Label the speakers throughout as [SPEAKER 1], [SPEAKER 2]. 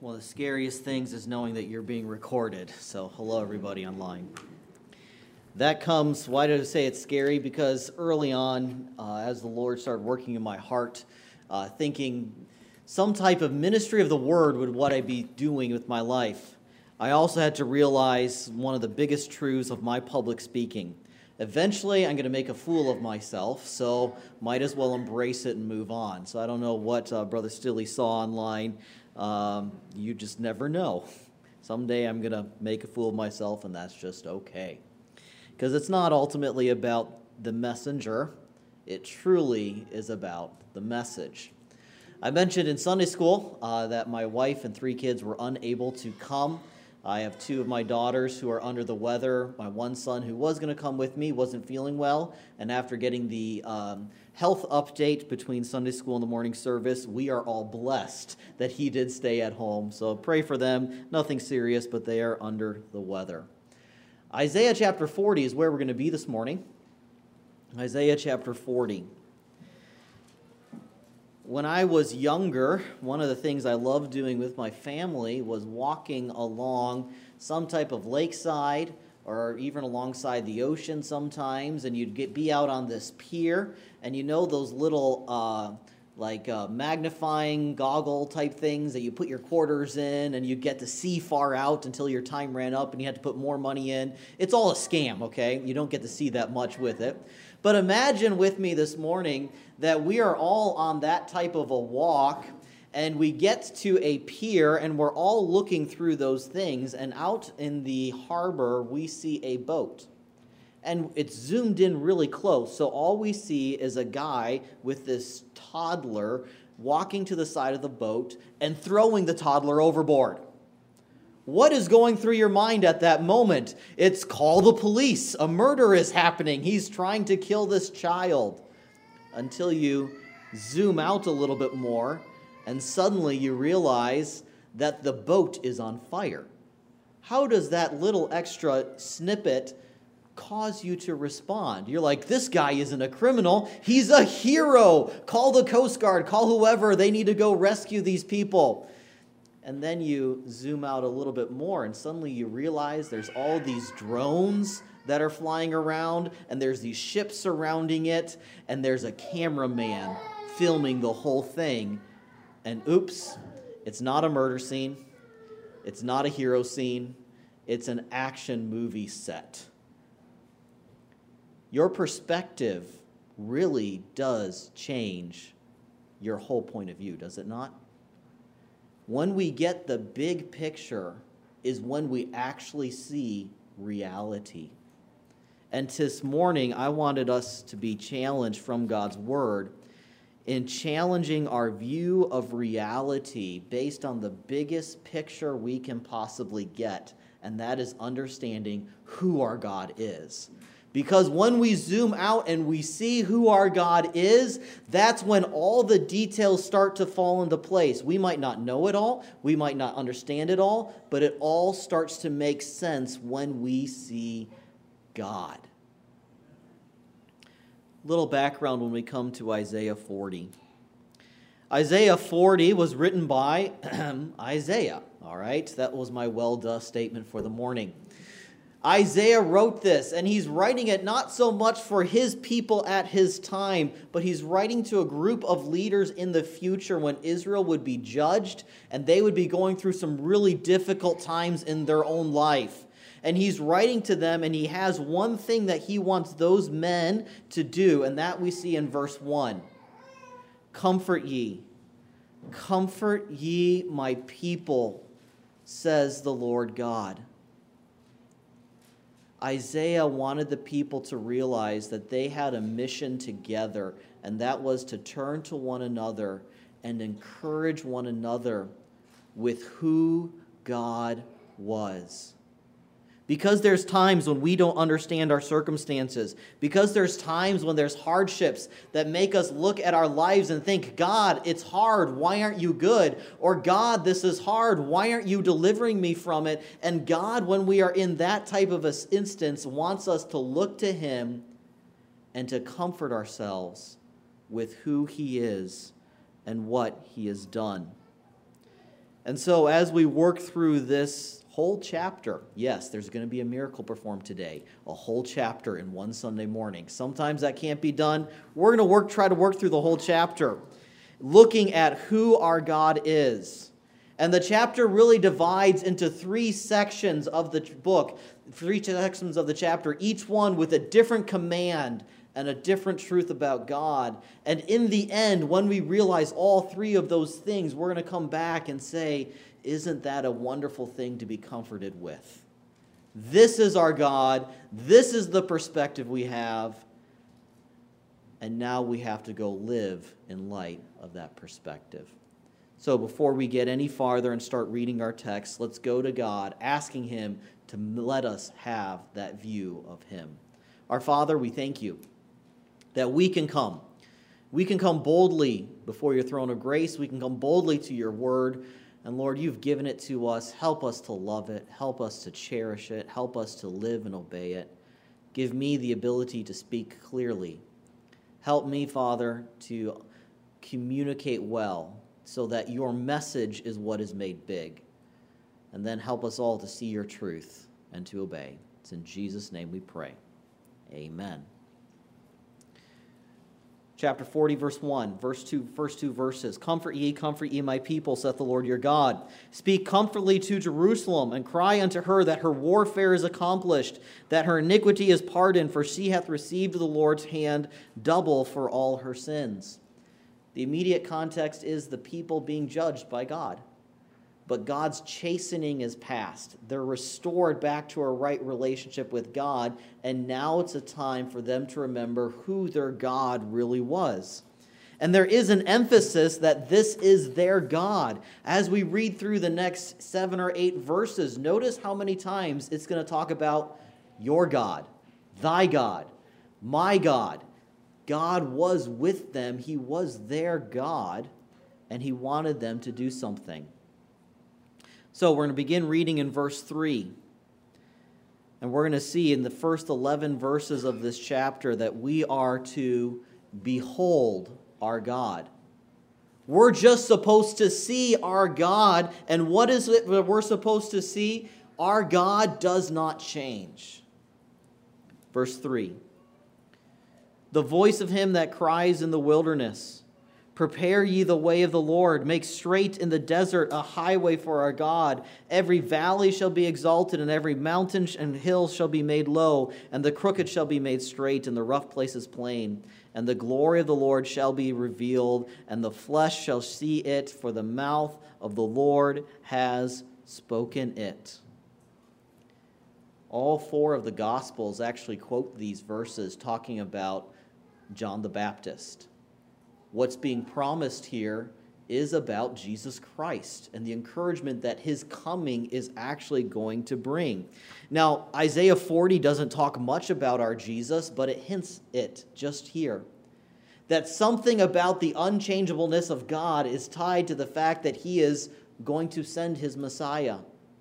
[SPEAKER 1] One of the scariest things is knowing that you're being recorded. So, hello, everybody online. That comes, why did I say it's scary? Because early on, as the Lord started working in my heart, thinking some type of ministry of the word would what I'd be doing with my life. I also had to realize one of the biggest truths of my public speaking. Eventually, I'm going to make a fool of myself, so might as well embrace it and move on. So I don't know what Brother Stilley saw online. You just never know. Someday I'm going to make a fool of myself, and that's just okay. Because it's not ultimately about the messenger. It truly is about the message. I mentioned in Sunday school that my wife and 3 kids were unable to come. I have 2 of my daughters who are under the weather. My one son who was going to come with me wasn't feeling well. And after getting the health update between Sunday school and the morning service, we are all blessed that he did stay at home. So pray for them. Nothing serious, but they are under the weather. Isaiah chapter 40 is where we're going to be this morning. Isaiah chapter 40. When I was younger, one of the things I loved doing with my family was walking along some type of lakeside or even alongside the ocean sometimes, and you'd be out on this pier, and you know those little magnifying goggle type things that you put your quarters in, and you get to see far out until your time ran up and you had to put more money in. It's all a scam, okay? You don't get to see that much with it. But imagine with me this morning that we are all on that type of a walk, and we get to a pier, and we're all looking through those things, and out in the harbor, we see a boat. And it's zoomed in really close, so all we see is a guy with this toddler walking to the side of the boat and throwing the toddler overboard. What is going through your mind at that moment? It's call the police. A murder is happening. He's trying to kill this child. Until you zoom out a little bit more, and suddenly you realize that the boat is on fire. How does that little extra snippet cause you to respond? You're like, this guy isn't a criminal. He's a hero. Call the Coast Guard. Call whoever. They need to go rescue these people. And then you zoom out a little bit more, and suddenly you realize there's all these drones that are flying around, and there's these ships surrounding it, and there's a cameraman filming the whole thing. And oops, it's not a murder scene. It's not a hero scene. It's an action movie set. Your perspective really does change your whole point of view, does it not? When we get the big picture is when we actually see reality. And this morning, I wanted us to be challenged from God's Word in challenging our view of reality based on the biggest picture we can possibly get, and that is understanding who our God is. Because when we zoom out and we see who our God is, that's when all the details start to fall into place. We might not know it all, we might not understand it all, but it all starts to make sense when we see God. Little background when we come to Isaiah 40. Isaiah 40 was written by Isaiah. All right, that was my well-duh statement for the morning. Isaiah wrote this, and he's writing it not so much for his people at his time, but he's writing to a group of leaders in the future when Israel would be judged, and they would be going through some really difficult times in their own life. And he's writing to them, and he has one thing that he wants those men to do, and that we see in verse 1. Comfort ye, my people, says the Lord God. Isaiah wanted the people to realize that they had a mission together, and that was to turn to one another and encourage one another with who God was. Because there's times when we don't understand our circumstances, because there's times when there's hardships that make us look at our lives and think, God, it's hard, why aren't you good? Or God, this is hard, why aren't you delivering me from it? And God, when we are in that type of an instance, wants us to look to Him and to comfort ourselves with who He is and what He has done. And so as we work through this whole chapter, yes, there's going to be a miracle performed today, a whole chapter in one Sunday morning. Sometimes that can't be done. We're going to try to work through the whole chapter, looking at who our God is. And the chapter really divides into three sections of the book, three sections of the chapter, each one with a different command and a different truth about God. And in the end, when we realize all three of those things, we're going to come back and say, isn't that a wonderful thing to be comforted with? This is our God. This is the perspective we have. And now we have to go live in light of that perspective. So before we get any farther and start reading our text, let's go to God, asking Him to let us have that view of Him. Our Father, we thank You that we can come. We can come boldly before Your throne of grace. We can come boldly to Your word. And Lord, You've given it to us. Help us to love it. Help us to cherish it. Help us to live and obey it. Give me the ability to speak clearly. Help me, Father, to communicate well, so that Your message is what is made big. And then help us all to see Your truth and to obey. It's in Jesus' name we pray. Amen. Chapter 40, verse 1, first two verses. Comfort ye, my people, saith the Lord your God. Speak comfortably to Jerusalem, and cry unto her that her warfare is accomplished, that her iniquity is pardoned, for she hath received the Lord's hand double for all her sins. The immediate context is the people being judged by God. But God's chastening is past. They're restored back to a right relationship with God, and now it's a time for them to remember who their God really was. And there is an emphasis that this is their God. As we read through the next 7 or 8 verses, notice how many times it's going to talk about your God, thy God, my God. God was with them. He was their God, and He wanted them to do something. So we're going to begin reading in verse 3. And we're going to see in the first 11 verses of this chapter that we are to behold our God. We're just supposed to see our God. And what is it that we're supposed to see? Our God does not change. Verse 3. The voice of him that cries in the wilderness, prepare ye the way of the Lord, make straight in the desert a highway for our God. Every valley shall be exalted, and every mountain and hill shall be made low, and the crooked shall be made straight, and the rough places plain. And the glory of the Lord shall be revealed, and the flesh shall see it, for the mouth of the Lord has spoken it. All 4 of the Gospels actually quote these verses talking about John the Baptist. What's being promised here is about Jesus Christ and the encouragement that His coming is actually going to bring. Now, Isaiah 40 doesn't talk much about our Jesus, but it hints it just here. That something about the unchangeableness of God is tied to the fact that He is going to send His Messiah.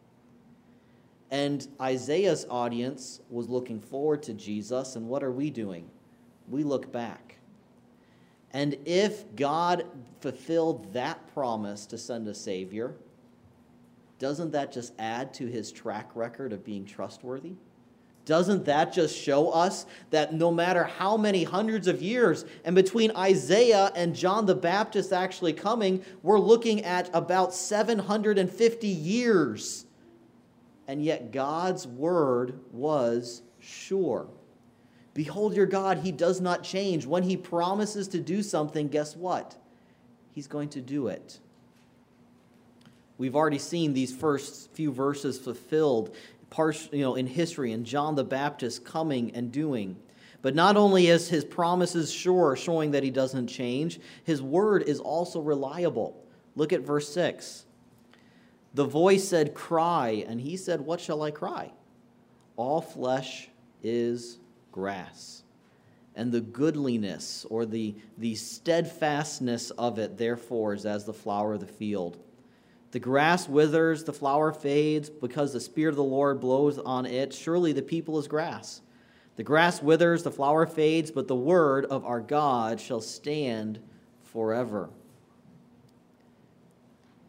[SPEAKER 1] And Isaiah's audience was looking forward to Jesus, and what are we doing? We look back. And if God fulfilled that promise to send a Savior, doesn't that just add to His track record of being trustworthy? Doesn't that just show us that no matter how many hundreds of years, and between Isaiah and John the Baptist actually coming, we're looking at about 750 years. And yet God's word was sure. Behold your God, He does not change. When He promises to do something, guess what? He's going to do it. We've already seen these first few verses fulfilled in history, and John the Baptist coming and doing. But not only is His promises sure, showing that He doesn't change, His word is also reliable. Look at verse 6. The voice said, cry, and He said, what shall I cry? All flesh is grass, and the goodliness or the steadfastness of it, therefore, is as the flower of the field. The grass withers, the flower fades, because the Spirit of the Lord blows on it. Surely the people is grass. The grass withers, the flower fades, but the word of our God shall stand forever.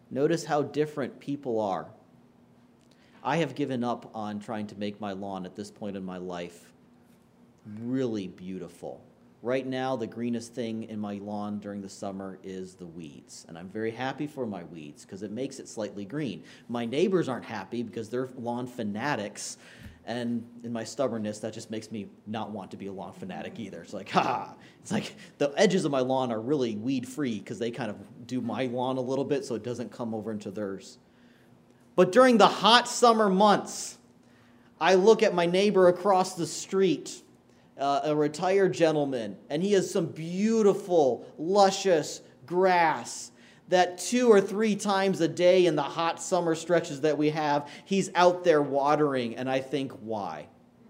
[SPEAKER 1] Notice how different people are. I have given up on trying to make my lawn at this point in my life really beautiful. Right now, the greenest thing in my lawn during the summer is the weeds. And I'm very happy for my weeds because it makes it slightly green. My neighbors aren't happy because they're lawn fanatics. And in my stubbornness, that just makes me not want to be a lawn fanatic either. It's like, it's like the edges of my lawn are really weed-free because they kind of do my lawn a little bit so it doesn't come over into theirs. But during the hot summer months, I look at my neighbor across the street, a retired gentleman, and he has some beautiful, luscious grass that 2 or 3 times a day in the hot summer stretches that we have, he's out there watering, and I think, why?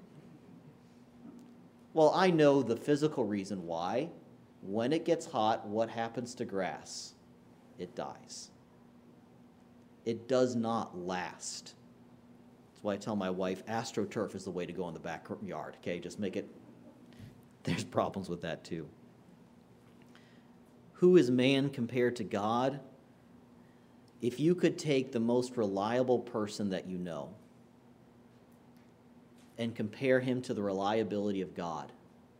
[SPEAKER 1] Well, I know the physical reason why. When it gets hot, what happens to grass? It dies. It does not last. That's why I tell my wife, AstroTurf is the way to go in the backyard, okay? Just make it. There's problems with that too. Who is man compared to God? If you could take the most reliable person that you know and compare him to the reliability of God,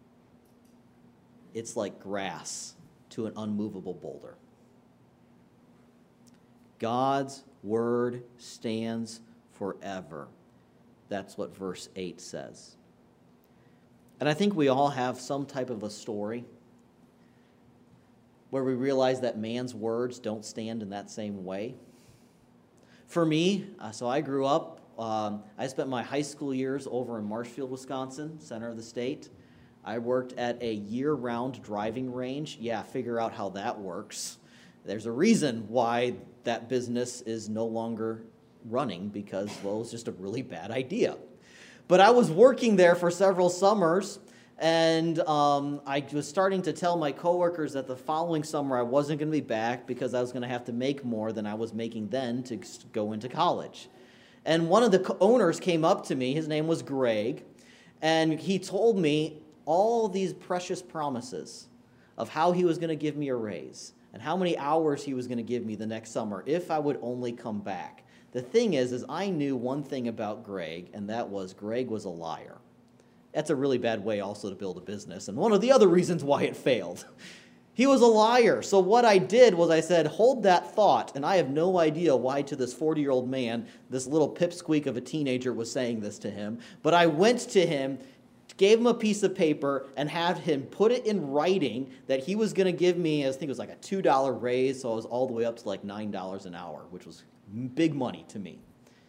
[SPEAKER 1] it's like grass to an unmovable boulder. God's word stands forever. That's what verse 8 says. And I think we all have some type of a story where we realize that man's words don't stand in that same way. For me, so I grew up, I spent my high school years over in Marshfield, Wisconsin, center of the state. I worked at a year-round driving range. Yeah, figure out how that works. There's a reason why that business is no longer running because, well, it was just a really bad idea. But I was working there for several summers, and I was starting to tell my coworkers that the following summer I wasn't going to be back because I was going to have to make more than I was making then to go into college. And one of the owners came up to me, his name was Greg, and he told me all these precious promises of how he was going to give me a raise and how many hours he was going to give me the next summer if I would only come back. The thing is I knew one thing about Greg, and that was Greg was a liar. That's a really bad way also to build a business, and one of the other reasons why it failed. He was a liar. So what I did was I said, hold that thought, and I have no idea why to this 40-year-old man, this little pipsqueak of a teenager was saying this to him, but I went to him, gave him a piece of paper, and had him put it in writing that he was going to give me, I think it was like a $2 raise, so I was all the way up to like $9 an hour, which was big money to me.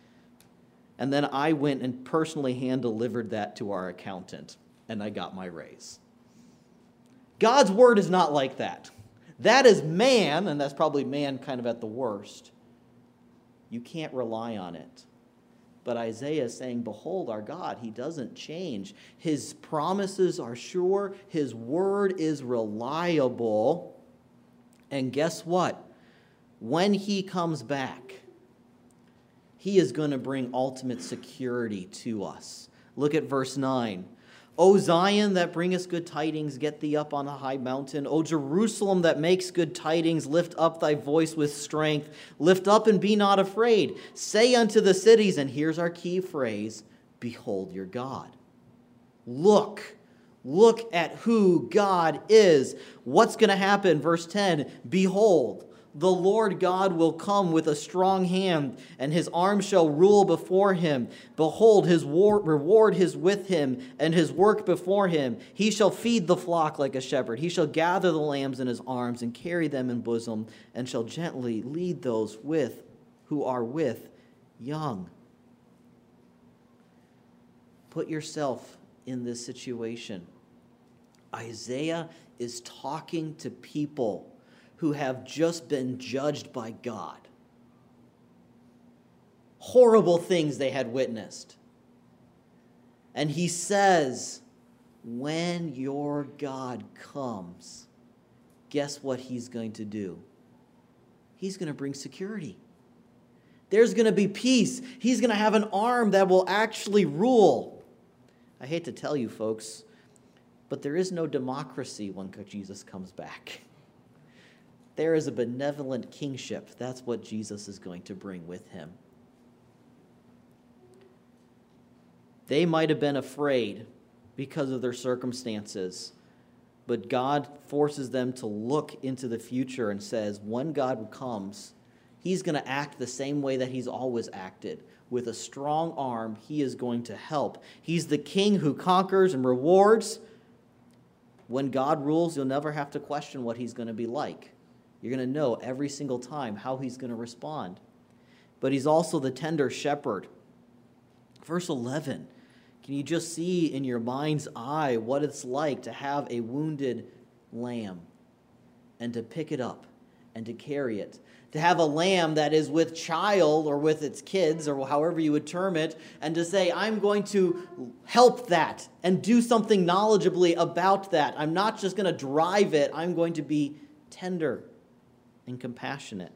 [SPEAKER 1] And then I went and personally hand-delivered that to our accountant, and I got my raise. God's word is not like that. That is man, and that's probably man kind of at the worst. You can't rely on it. But Isaiah is saying, behold our God, he doesn't change. His promises are sure. His word is reliable. And guess what? When he comes back, he is going to bring ultimate security to us. Look at verse 9. O Zion, that bringest good tidings, get thee up on a high mountain. O Jerusalem, that makes good tidings, lift up thy voice with strength. Lift up and be not afraid. Say unto the cities, and here's our key phrase, behold your God. Look at who God is. What's going to happen? Verse 10, behold, the Lord God will come with a strong hand, and his arm shall rule before him. Behold, his reward is with him, and his work before him. He shall feed the flock like a shepherd. He shall gather the lambs in his arms, and carry them in bosom, and shall gently lead those who are with young. Put yourself in this situation. Isaiah is talking to people who have just been judged by God. Horrible things they had witnessed. And he says, when your God comes, guess what he's going to do? He's going to bring security. There's going to be peace. He's going to have an arm that will actually rule. I hate to tell you, folks, but there is no democracy when Jesus comes back. There is a benevolent kingship. That's what Jesus is going to bring with him. They might have been afraid because of their circumstances, but God forces them to look into the future and says, when God comes, he's going to act the same way that he's always acted. With a strong arm, he is going to help. He's the king who conquers and rewards. When God rules, you'll never have to question what he's going to be like. You're going to know every single time how he's going to respond. But he's also the tender shepherd. Verse 11, can you just see in your mind's eye what it's like to have a wounded lamb and to pick it up and to carry it? To have a lamb that is with child or with its kids or however you would term it, and to say, I'm going to help that and do something knowledgeably about that. I'm not just going to drive it. I'm going to be tender and compassionate.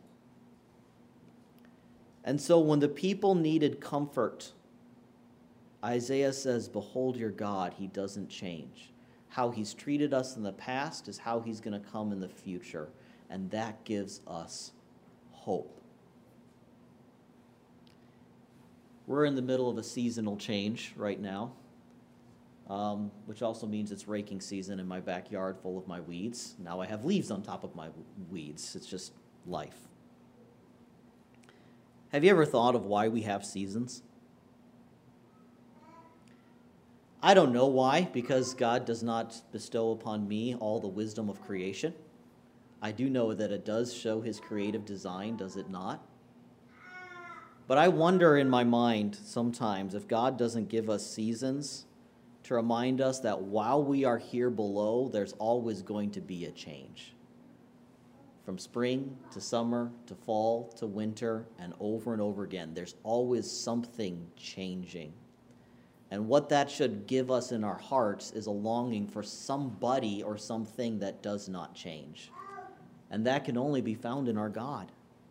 [SPEAKER 1] And so when the people needed comfort, Isaiah says, behold your God, he doesn't change. How he's treated us in the past is how he's going to come in the future. And that gives us hope. We're in the middle of a seasonal change right now, which also means it's raking season in my backyard full of my weeds. Now I have leaves on top of my weeds. It's just life. Have you ever thought of why we have seasons? I don't know why, because God does not bestow upon me all the wisdom of creation. I do know that it does show his creative design, does it not? But I wonder in my mind sometimes if God doesn't give us seasons to remind us that while we are here below, there's always going to be a change. From spring to summer to fall to winter and over again, there's always something changing. And what that should give us in our hearts is a longing for somebody or something that does not change. And that can only be found in our God.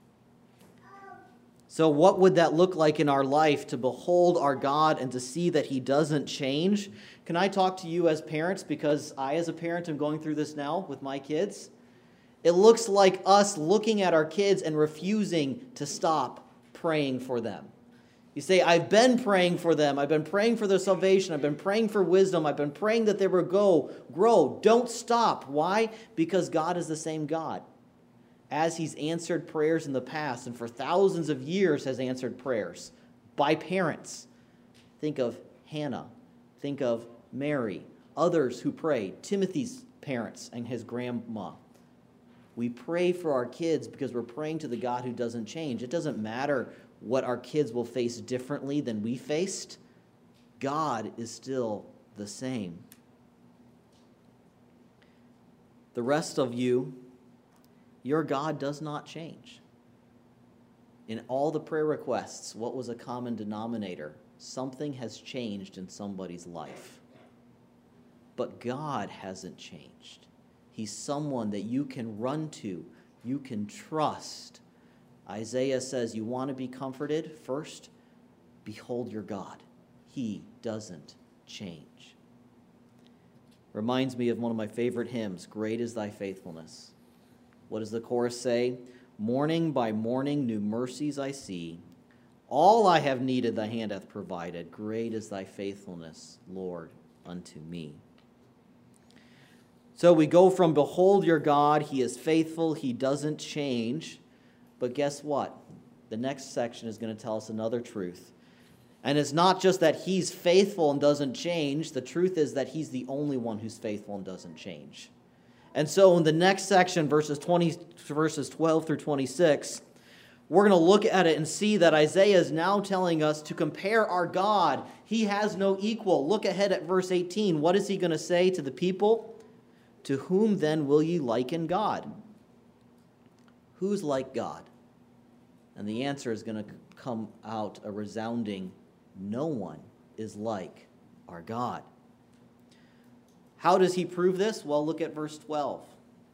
[SPEAKER 1] So what would that look like in our life to behold our God and to see that he doesn't change? Can I talk to you as parents? Because I, as a parent, am going through this now with my kids. It looks like us looking at our kids and refusing to stop praying for them. You say, I've been praying for them. I've been praying for their salvation. I've been praying for wisdom. I've been praying that they will grow. Don't stop. Why? Because God is the same God. As he's answered prayers in the past and for thousands of years has answered prayers by parents. Think of Hannah. Think of Mary. Others who prayed. Timothy's parents and his grandma. We pray for our kids because we're praying to the God who doesn't change. It doesn't matter what our kids will face differently than we faced. God is still the same. The rest of you, your God does not change. In all the prayer requests, what was a common denominator? Something has changed in somebody's life. But God hasn't changed. He's someone that you can run to, you can trust. Isaiah says, you want to be comforted? First, behold your God. He doesn't change. Reminds me of one of my favorite hymns, Great is Thy Faithfulness. What does the chorus say? Morning by morning new mercies I see. All I have needed thy hand hath provided. Great is thy faithfulness, Lord, unto me. So we go from behold your God, he is faithful, he doesn't change. But guess what? The next section is going to tell us another truth. And it's not just that he's faithful and doesn't change. The truth is that he's the only one who's faithful and doesn't change. And so in the next section, verses 12 through 26, we're going to look at it and see that Isaiah is now telling us to compare our God. He has no equal. Look ahead at verse 18. What is he going to say to the people? To whom then will ye liken God? Who's like God? And the answer is going to come out a resounding, no one is like our God. How does he prove this? Well, look at verse 12.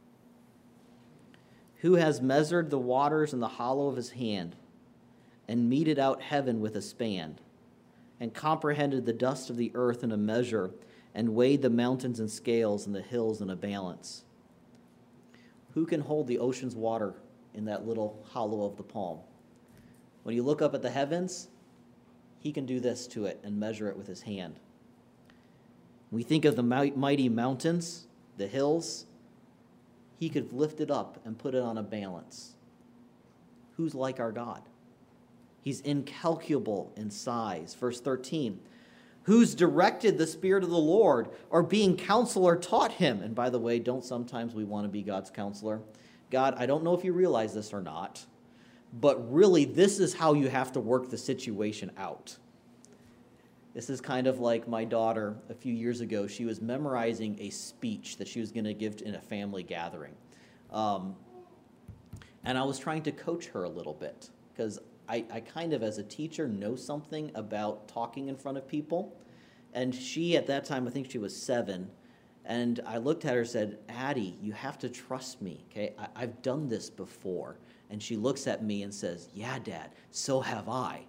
[SPEAKER 1] Who has measured the waters in the hollow of his hand, and meted out heaven with a span, and comprehended the dust of the earth in a measure, and weighed the mountains in scales and the hills in a balance? Who can hold the ocean's water in that little hollow of the palm? When you look up at the heavens, he can do this to it and measure it with his hand. We think of the mighty mountains, the hills. He could lift it up and put it on a balance. Who's like our God? He's incalculable in size. Verse 13. Who's directed the Spirit of the Lord, or being counselor taught him? And by the way, don't sometimes we want to be God's counselor? God, I don't know if you realize this or not, but really this is how you have to work the situation out. This is kind of like my daughter a few years ago. She was memorizing a speech that she was going to give in a family gathering. And I was trying to coach her a little bit because I kind of, as a teacher, know something about talking in front of people. And she, at that time, I think she was 7. And I looked at her and said, Addie, you have to trust me, okay? I've done this before. And she looks at me and says, yeah, Dad, so have I.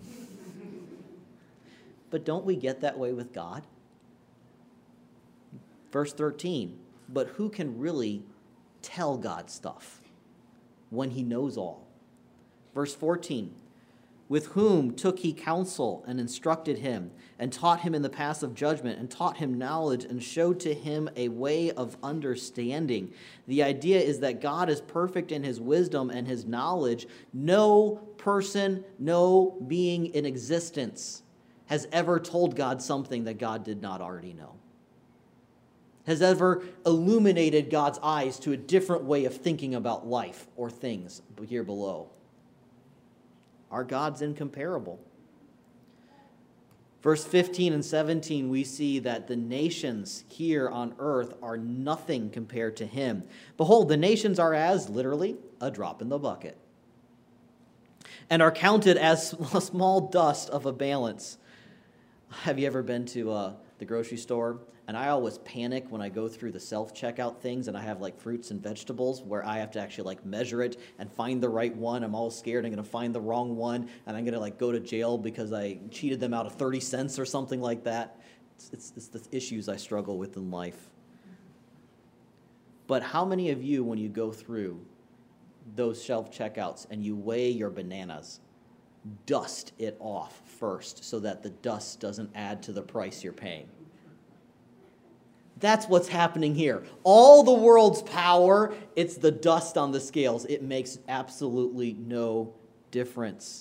[SPEAKER 1] But don't we get that way with God? Verse 13, but who can really tell God stuff when he knows all? Verse 14, with whom took he counsel and instructed him and taught him in the paths of judgment and taught him knowledge and showed to him a way of understanding. The idea is that God is perfect in his wisdom and his knowledge. No person, no being in existence has ever told God something that God did not already know. Has ever illuminated God's eyes to a different way of thinking about life or things here below. Our God's incomparable. Verse 15 and 17, we see that the nations here on earth are nothing compared to him. Behold, the nations are as, literally, a drop in the bucket, and are counted as a small dust of a balance. Have you ever been to the grocery store? And I always panic when I go through the self-checkout things and I have like fruits and vegetables where I have to actually like measure it and find the right one. I'm all scared I'm going to find the wrong one and I'm going to like go to jail because I cheated them out of 30 cents or something like that. It's the issues I struggle with in life. But how many of you, when you go through those self-checkouts and you weigh your bananas, dust it off first so that the dust doesn't add to the price you're paying? That's what's happening here. All the world's power, it's the dust on the scales. It makes absolutely no difference.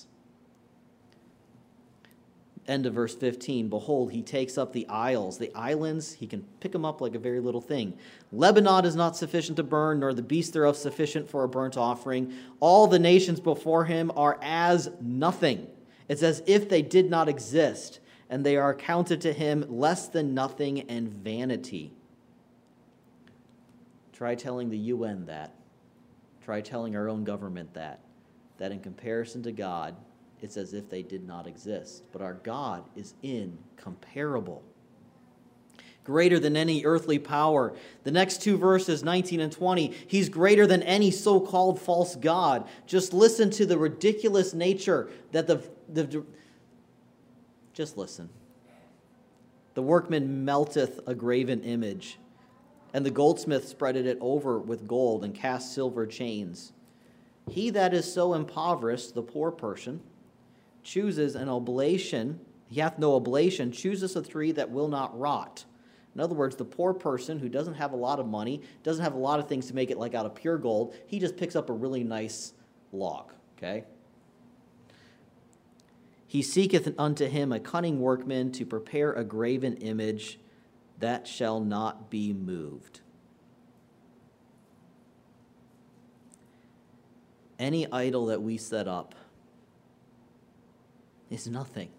[SPEAKER 1] End of verse 15. Behold, he takes up the isles, the islands. He can pick them up like a very little thing. Lebanon is not sufficient to burn, nor the beast thereof sufficient for a burnt offering. All the nations before him are as nothing. It's as if they did not exist, and they are counted to him less than nothing and vanity. Try telling the UN that. Try telling our own government that in comparison to God, it's as if they did not exist. But our God is incomparable. Greater than any earthly power. The next two verses, 19 and 20, he's greater than any so-called false god. Just listen to the ridiculous nature that just listen. The workman melteth a graven image, and the goldsmith spreadeth it over with gold and cast silver chains. He that is so impoverished, the poor person, chooses an oblation, he hath no oblation, chooses a tree that will not rot. In other words, the poor person who doesn't have a lot of money, doesn't have a lot of things to make it like out of pure gold, he just picks up a really nice log, okay? He seeketh unto him a cunning workman to prepare a graven image that shall not be moved. Any idol that we set up is nothing.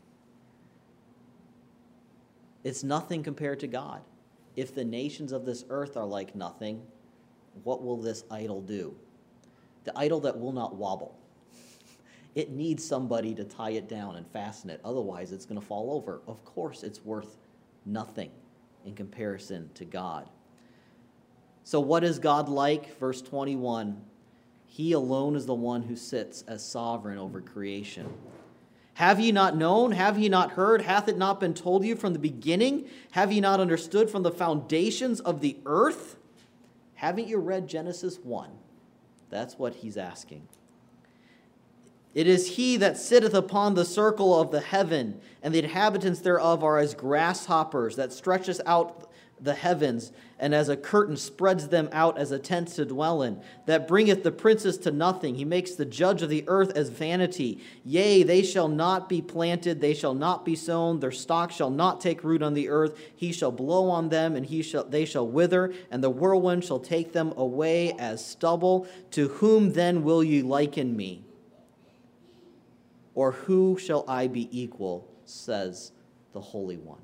[SPEAKER 1] It's nothing compared to God. If the nations of this earth are like nothing, what will this idol do? The idol that will not wobble. It needs somebody to tie it down and fasten it. Otherwise, it's going to fall over. Of course, it's worth nothing in comparison to God. So what is God like? Verse 21, he alone is the one who sits as sovereign over creation. Have ye not known? Have ye not heard? Hath it not been told you from the beginning? Have ye not understood from the foundations of the earth? Haven't you read Genesis 1? That's what he's asking. It is he that sitteth upon the circle of the heaven, and the inhabitants thereof are as grasshoppers, that stretcheth out the heavens, and as a curtain spreads them out as a tent to dwell in, that bringeth the princes to nothing. He makes the judge of the earth as vanity. Yea, they shall not be planted, they shall not be sown, their stock shall not take root on the earth. He shall blow on them, and they shall wither, and the whirlwind shall take them away as stubble. To whom then will ye liken me? Or who shall I be equal, says the Holy One.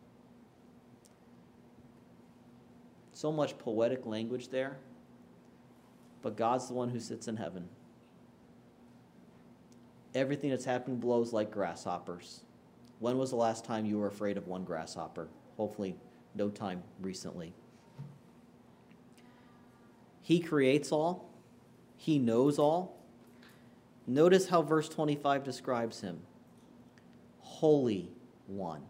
[SPEAKER 1] So much poetic language there, but God's the one who sits in heaven. Everything that's happening below is like grasshoppers. When was the last time you were afraid of one grasshopper? Hopefully no time recently. He creates all. He knows all. Notice how verse 25 describes him. Holy One.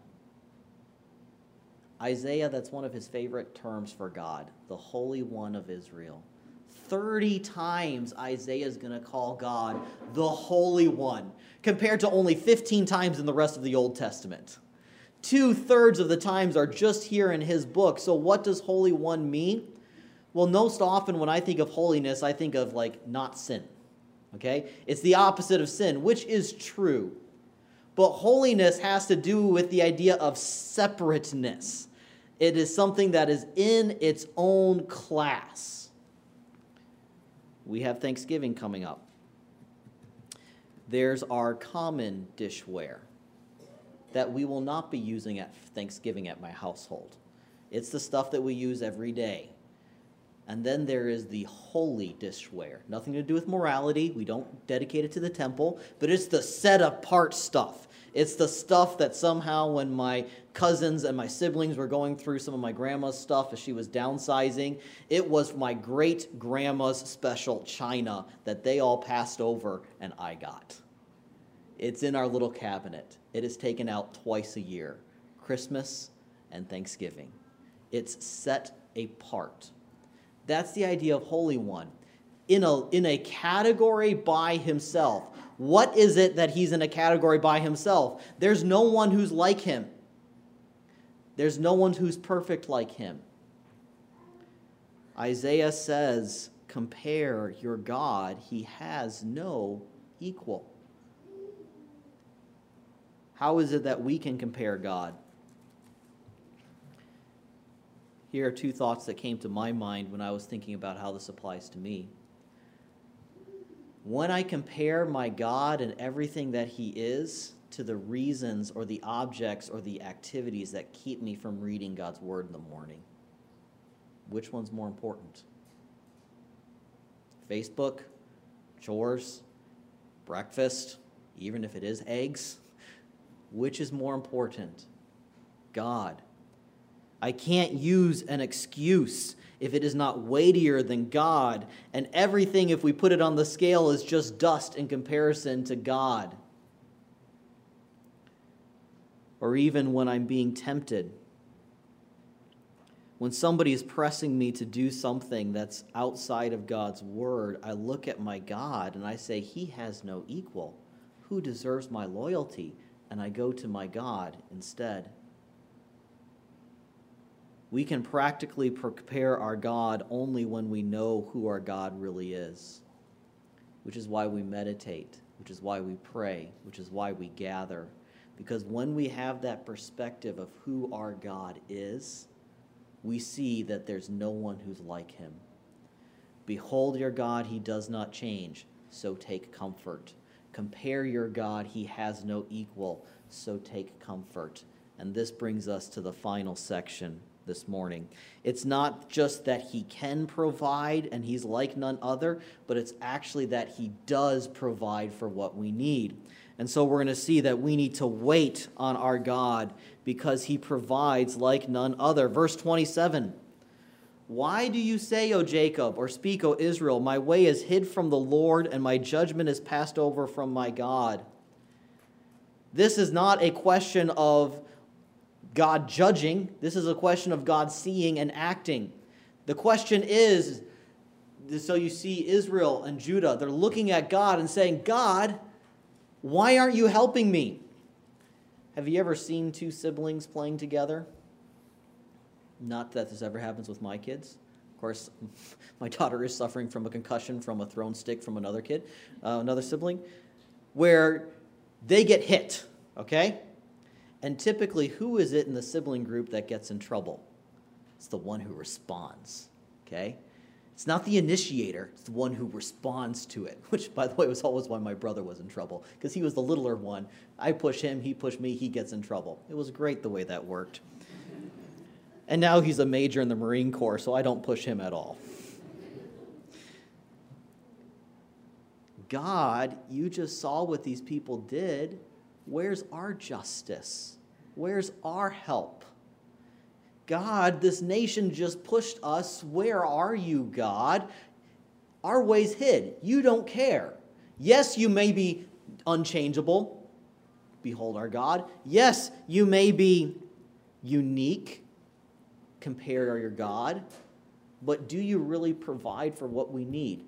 [SPEAKER 1] Isaiah, that's one of his favorite terms for God, the Holy One of Israel. 30 times Isaiah is going to call God the Holy One, compared to only 15 times in the rest of the Old Testament. 2/3 of the times are just here in his book. So what does Holy One mean? Well, most often when I think of holiness, I think of like not sin. Okay? It's the opposite of sin, which is true. But holiness has to do with the idea of separateness. It is something that is in its own class. We have Thanksgiving coming up. There's our common dishware that we will not be using at Thanksgiving at my household. It's the stuff that we use every day. And then there is the holy dishware. Nothing to do with morality. We don't dedicate it to the temple. But it's the set-apart stuff. It's the stuff that somehow when my cousins and my siblings were going through some of my grandma's stuff as she was downsizing, it was my great-grandma's special china that they all passed over and I got. It's in our little cabinet. It is taken out twice a year, Christmas and Thanksgiving. It's set apart. That's the idea of Holy One. In a category by himself. What is it that he's in a category by himself? There's no one who's like him. There's no one who's perfect like him. Isaiah says, compare your God. He has no equal. How is it that we can compare God? Here are two thoughts that came to my mind when I was thinking about how this applies to me. When I compare my God and everything that he is to the reasons or the objects or the activities that keep me from reading God's word in the morning, which one's more important? Facebook, chores, breakfast, even if it is eggs, which is more important? God. I can't use an excuse if it is not weightier than God, and everything, if we put it on the scale, is just dust in comparison to God. Or even when I'm being tempted, when somebody is pressing me to do something that's outside of God's word, I look at my God and I say, he has no equal. Who deserves my loyalty? And I go to my God instead. We can practically prepare our God only when we know who our God really is, which is why we meditate, which is why we pray, which is why we gather. Because when we have that perspective of who our God is, we see that there's no one who's like him. Behold your God, he does not change, so take comfort. Compare your God, he has no equal, so take comfort. And this brings us to the final section this morning. It's not just that he can provide and he's like none other, but it's actually that he does provide for what we need. And so we're going to see that we need to wait on our God because he provides like none other. Verse 27, why do you say, O Jacob, or speak, O Israel, my way is hid from the Lord and my judgment is passed over from my God? This is not a question of God judging. This is a question of God seeing and acting. The question is, so you see Israel and Judah, they're looking at God and saying, God, why aren't you helping me? Have you ever seen two siblings playing together? Not that this ever happens with my kids. Of course, my daughter is suffering from a concussion from a thrown stick from another kid, another sibling, where they get hit, okay? And typically, who is it in the sibling group that gets in trouble? It's the one who responds, okay? It's not the initiator, it's the one who responds to it, which, by the way, was always why my brother was in trouble, because he was the littler one. I push him, he push me, he gets in trouble. It was great the way that worked. And now he's a major in the Marine Corps, so I don't push him at all. God, you just saw what these people did. Where's our justice? Where's our help? God, this nation just pushed us. Where are you, God? Our ways hid. You don't care. Yes, you may be unchangeable. Behold our God. Yes, you may be unique compared to your God. But do you really provide for what we need?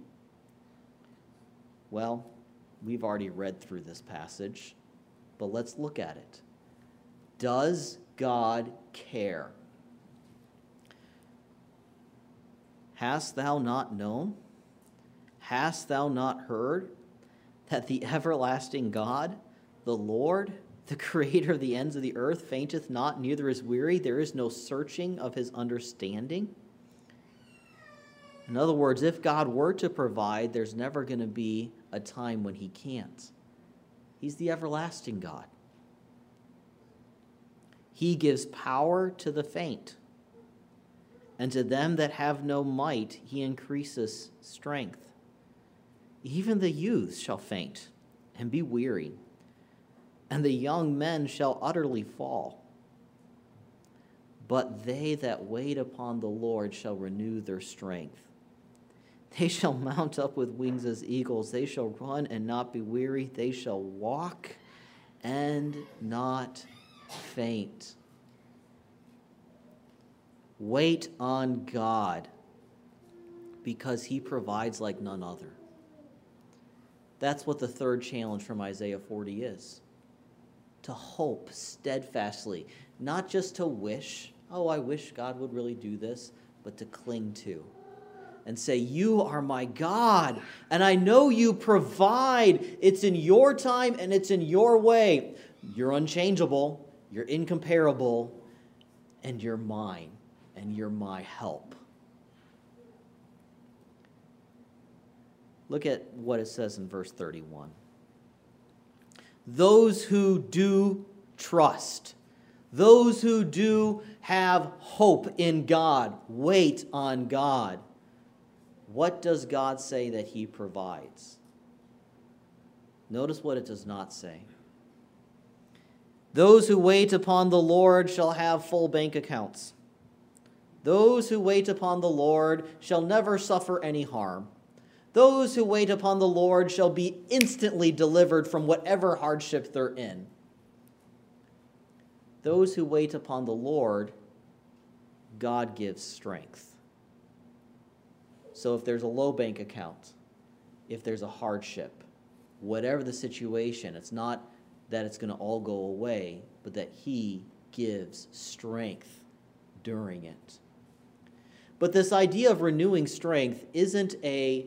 [SPEAKER 1] Well, we've already read through this passage, but let's look at it. Does God care? Hast thou not known? Hast thou not heard that the everlasting God, the Lord, the creator of the ends of the earth, fainteth not, neither is weary? There is no searching of his understanding. In other words, if God were to provide, there's never going to be a time when he can't. He's the everlasting God. He gives power to the faint, and to them that have no might he increases strength. Even the youths shall faint and be weary, and the young men shall utterly fall. But they that wait upon the Lord shall renew their strength. They shall mount up with wings as eagles. They shall run and not be weary. They shall walk and not faint. Wait on God, because he provides like none other. That's what the third challenge from Isaiah 40 is. To hope steadfastly, not just to wish, oh, I wish God would really do this, but to cling to. And say, you are my God, and I know you provide. It's in your time and it's in your way. You're unchangeable, you're incomparable, and you're mine, and you're my help. Look at what it says in verse 31. Those who do trust, those who do have hope in God, wait on God. What does God say that he provides? Notice what it does not say. Those who wait upon the Lord shall have full bank accounts. Those who wait upon the Lord shall never suffer any harm. Those who wait upon the Lord shall be instantly delivered from whatever hardship they're in. Those who wait upon the Lord, God gives strength. So if there's a low bank account, if there's a hardship, whatever the situation, it's not that it's going to all go away, but that he gives strength during it. But this idea of renewing strength isn't a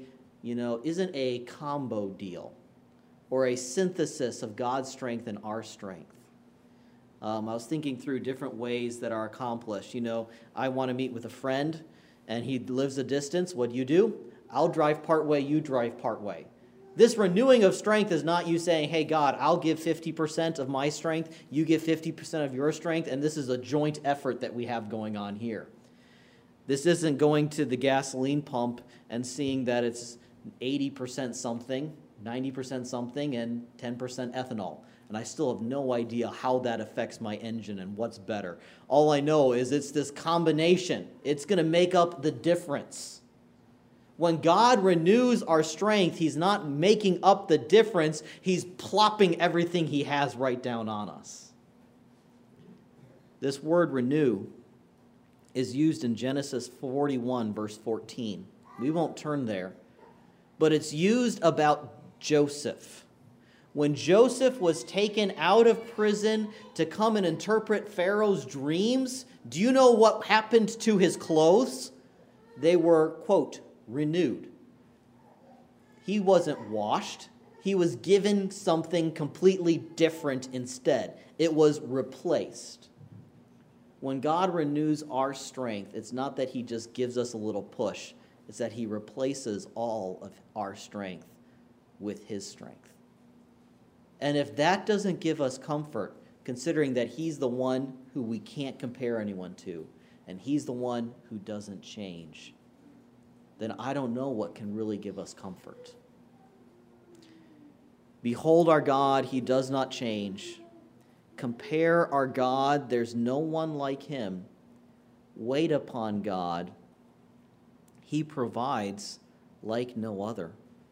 [SPEAKER 1] combo deal or a synthesis of God's strength and our strength. I was thinking through different ways that are accomplished. I want to meet with a friend, and he lives a distance. What do? I'll drive part way, you drive part way. This renewing of strength is not you saying, hey, God, I'll give 50% of my strength, you give 50% of your strength, and this is a joint effort that we have going on here. This isn't going to the gasoline pump and seeing that it's 80% something, 90% something, and 10% ethanol. And I still have no idea how that affects my engine and what's better. All I know is it's this combination. It's going to make up the difference. When God renews our strength, he's not making up the difference. He's plopping everything he has right down on us. This word renew is used in Genesis 41, verse 14. We won't turn there, but it's used about Joseph. When Joseph was taken out of prison to come and interpret Pharaoh's dreams, do you know what happened to his clothes? They were, quote, renewed. He wasn't washed. He was given something completely different instead. It was replaced. When God renews our strength, it's not that he just gives us a little push. It's that he replaces all of our strength with his strength. And if that doesn't give us comfort, considering that he's the one who we can't compare anyone to, and he's the one who doesn't change, then I don't know what can really give us comfort. Behold our God, he does not change. Compare our God, there's no one like him. Wait upon God, he provides like no other.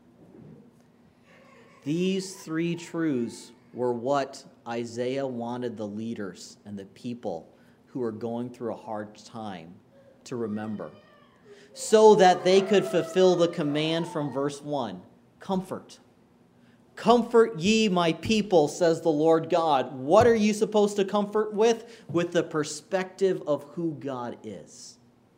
[SPEAKER 1] These three truths were what Isaiah wanted the leaders and the people who were going through a hard time to remember, so that they could fulfill the command from verse 1, comfort. Comfort ye my people, says the Lord God. What are you supposed to comfort with? With the perspective of who God is.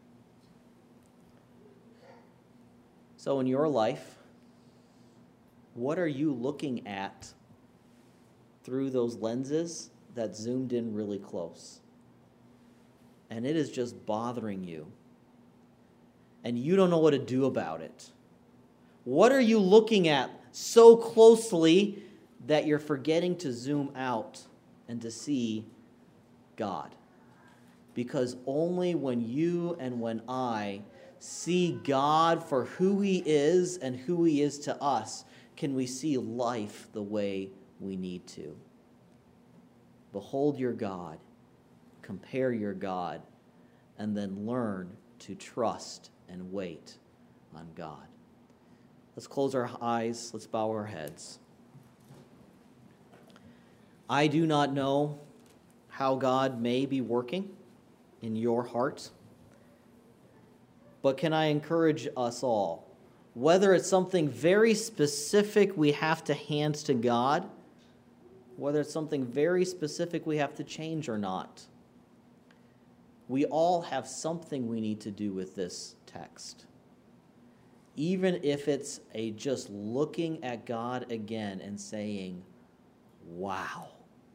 [SPEAKER 1] So in your life, what are you looking at through those lenses that zoomed in really close? And it is just bothering you. And you don't know what to do about it. What are you looking at so closely that you're forgetting to zoom out and to see God? Because only when you and when I see God for who he is and who he is to us can we see life the way we need to. Behold your God, compare your God, and then learn to trust and wait on God. Let's close our eyes. Let's bow our heads. I do not know how God may be working in your heart, but can I encourage us all, whether it's something very specific we have to hand to God, whether it's something very specific we have to change or not, we all have something we need to do with this text. Even if it's a just looking at God again and saying, wow,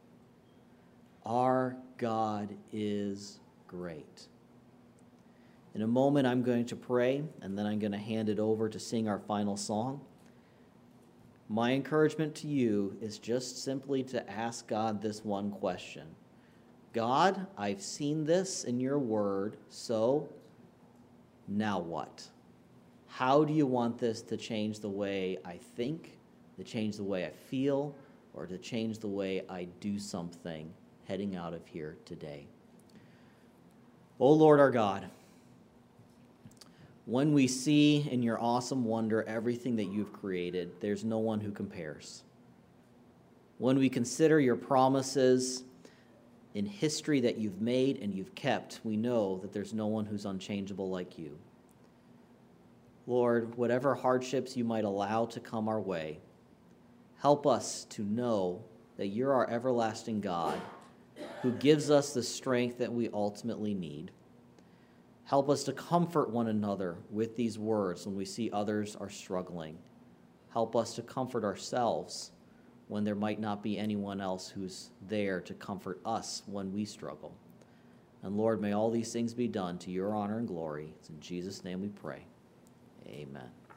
[SPEAKER 1] our God is great. In a moment, I'm going to pray, and then I'm going to hand it over to sing our final song. My encouragement to you is just simply to ask God this one question. God, I've seen this in your word, so now what? How do you want this to change the way I think, to change the way I feel, or to change the way I do something heading out of here today? O Lord our God, when we see in your awesome wonder everything that you've created, there's no one who compares. When we consider your promises in history that you've made and you've kept, we know that there's no one who's unchangeable like you. Lord, whatever hardships you might allow to come our way, help us to know that you're our everlasting God who gives us the strength that we ultimately need. Help us to comfort one another with these words when we see others are struggling. Help us to comfort ourselves when there might not be anyone else who's there to comfort us when we struggle. And Lord, may all these things be done to your honor and glory. It's in Jesus' name we pray. Amen.